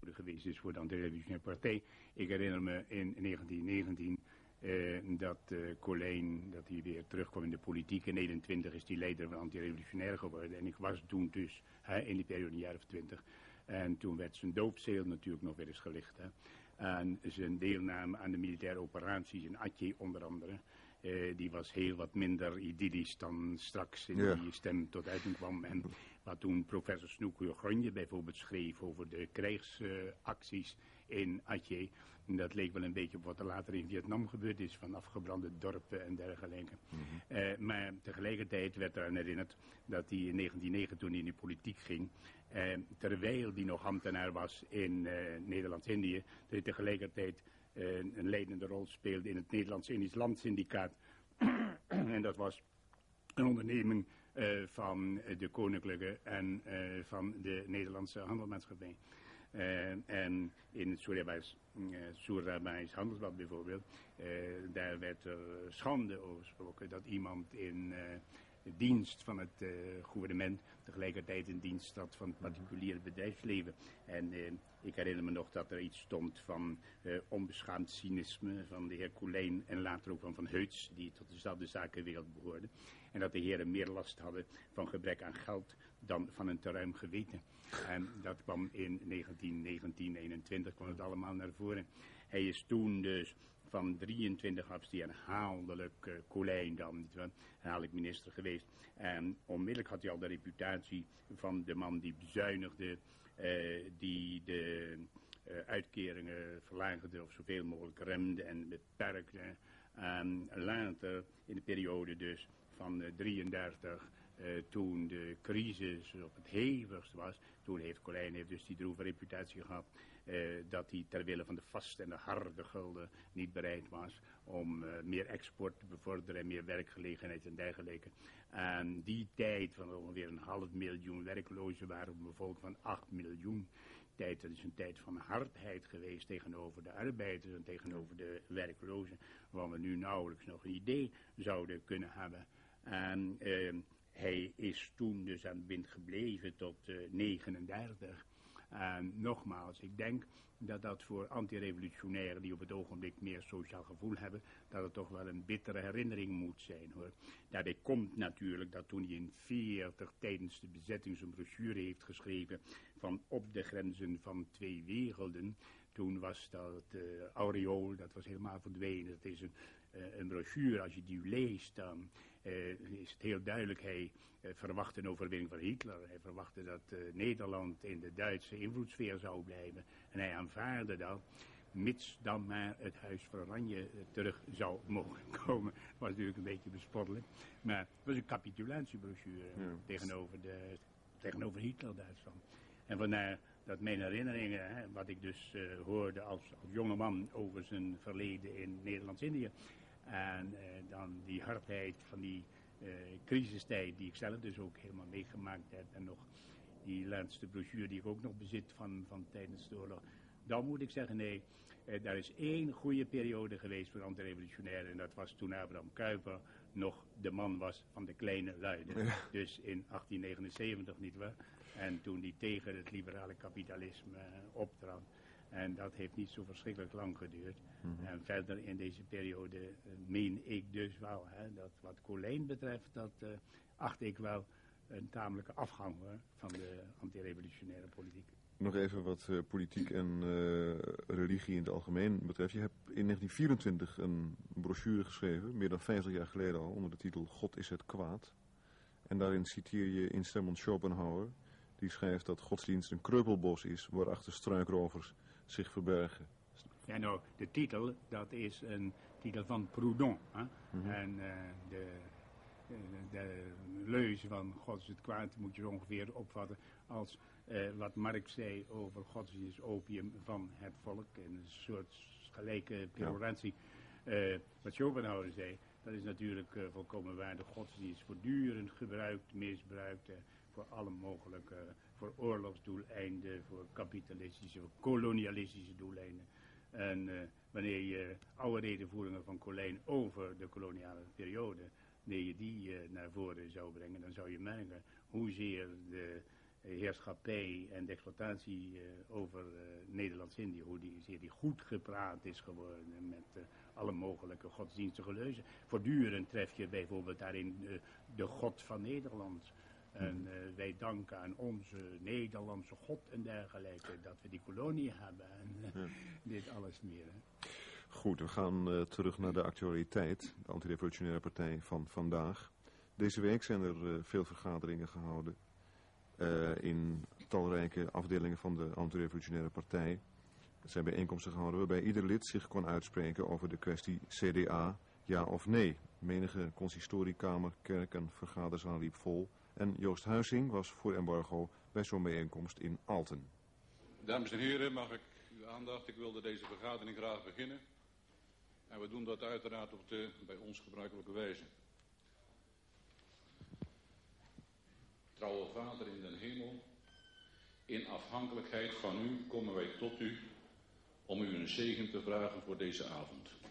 periode geweest is voor de anti-revolutionaire partij. Ik herinner me in 1919 dat Colijn, dat hij weer terugkwam in de politiek. In 1921 is hij leider van anti-revolutionair geworden. En ik was toen dus in die periode een jaar of 20. En toen werd zijn doopzeel natuurlijk nog weer eens gelicht. En zijn deelname aan de militaire operaties in Atje onder andere. Die was heel wat minder idyllisch dan straks in die stem tot uiting kwam. En wat toen professor Snoeker Gronje bijvoorbeeld schreef over de krijgsacties in Atje. Dat leek wel een beetje op wat er later in Vietnam gebeurd is, van afgebrande dorpen en dergelijke. Maar tegelijkertijd werd eraan herinnerd dat hij in 1909, toen hij in de politiek ging, terwijl hij nog ambtenaar was in Nederlands-Indië, dat hij tegelijkertijd een leidende rol speelde in het Nederlands-Indisch Landsyndicaat. En dat was een onderneming van de Koninklijke en van de Nederlandse Handelmaatschappij. En in het Soerabijs Handelsblad bijvoorbeeld, daar werd er schande over gesproken dat iemand in dienst van het gouvernement tegelijkertijd in dienst had van het particuliere bedrijfsleven. En ik herinner me nog dat er iets stond van onbeschaamd cynisme van de heer Colijn en later ook van Heuts, die tot dezelfde zakenwereld behoorde. En dat de heren meer last hadden van gebrek aan geld dan van een te ruim geweten. En dat kwam in 1921 kwam het allemaal naar voren. Hij is toen dus van 23 af die herhaaldelijk Colijn dan, herhaaldelijk minister geweest. En onmiddellijk had hij al de reputatie van de man die bezuinigde, die de uitkeringen verlaagde of zoveel mogelijk remde en beperkte. En later in de periode dus van 33, toen de crisis op het hevigst was, toen heeft Colijn dus die droeve reputatie gehad, dat hij ter wille van de vaste en de harde gulden niet bereid was om meer export te bevorderen en meer werkgelegenheid en dergelijke. En die tijd van ongeveer 500.000 werklozen waren op een bevolking van 8 miljoen. Dat is een tijd van hardheid geweest tegenover de arbeiders en tegenover de werklozen, waar we nu nauwelijks nog een idee zouden kunnen hebben. En hij is toen dus aan het wind gebleven tot 39. En nogmaals, ik denk dat dat voor antirevolutionairen die op het ogenblik meer sociaal gevoel hebben, dat het toch wel een bittere herinnering moet zijn, hoor. Daarbij komt natuurlijk dat toen hij in 40 tijdens de bezetting zijn brochure heeft geschreven van op de grenzen van twee werelden. Toen was dat aureool, dat was helemaal verdwenen. Dat is een brochure, als je die leest, dan is het heel duidelijk. Hij verwachtte een overwinning van Hitler. Hij verwachtte dat Nederland in de Duitse invloedssfeer zou blijven. En hij aanvaarde dat, mits dan maar het Huis van Oranje terug zou mogen komen. Dat was natuurlijk een beetje bespottelijk. Maar het was een capitulatiebrochure tegenover Hitler-Duitsland. En vandaar dat mijn herinneringen, wat ik dus hoorde als jongeman over zijn verleden in Nederlands-Indië. En dan die hardheid van die crisistijd die ik zelf dus ook helemaal meegemaakt heb. En nog die laatste brochure die ik ook nog bezit van tijdens de oorlog. Dan moet ik zeggen, nee, daar is één goede periode geweest voor antirevolutionairen. En dat was toen Abraham Kuyper nog de man was van de kleine luiden. Ja. Dus in 1879, nietwaar? En toen die tegen het liberale kapitalisme optrad. En dat heeft niet zo verschrikkelijk lang geduurd. En verder in deze periode meen ik dus wel, dat wat Colijn betreft, dat acht ik wel een tamelijke afgang, hoor, van de antirevolutionaire politiek. Nog even wat politiek en religie in het algemeen betreft. Je hebt in 1924 een brochure geschreven, meer dan 50 jaar geleden al, onder de titel God is het kwaad. En daarin citeer je instemmend Schopenhauer, die schrijft dat godsdienst een kreupelbos is waarachter struikrovers zich verbergen. Ja, nou, de titel, dat is een titel van Proudhon. Hè? En de leuze van God is het kwaad moet je ongeveer opvatten als wat Marx zei over godsdienst is opium van het volk. Een soort gelijke perorantie. Wat Schopenhauer zei, dat is natuurlijk volkomen waar. De godsdienst voortdurend gebruikt, misbruikt voor alle mogelijke, voor oorlogsdoeleinden, voor kapitalistische, voor kolonialistische doeleinden. En wanneer je oude redenvoeringen van Colijn over de koloniale periode, wanneer je die naar voren zou brengen, dan zou je merken hoezeer de heerschappij en de exploitatie over Nederlands-Indië, hoe die goed gepraat is geworden met alle mogelijke godsdienstige leuzen. Voortdurend tref je bijvoorbeeld daarin de God van Nederland. En wij danken aan onze Nederlandse God en dergelijke dat we die kolonie hebben en dit alles meer. Hè. Goed, we gaan terug naar de actualiteit, de antirevolutionaire partij van vandaag. Deze week zijn er veel vergaderingen gehouden in talrijke afdelingen van de antirevolutionaire partij. Er zijn bijeenkomsten gehouden waarbij ieder lid zich kon uitspreken over de kwestie CDA, ja of nee. Menige consistoriekamer, kerk en vergaderzaal liep vol. En Joost Huizing was voor embargo bij zo'n bijeenkomst in Alten. Dames en heren, mag ik uw aandacht? Ik wilde deze vergadering graag beginnen. En we doen dat uiteraard op de bij ons gebruikelijke wijze. Trouwe Vader in den hemel, in afhankelijkheid van u komen wij tot u om u een zegen te vragen voor deze avond.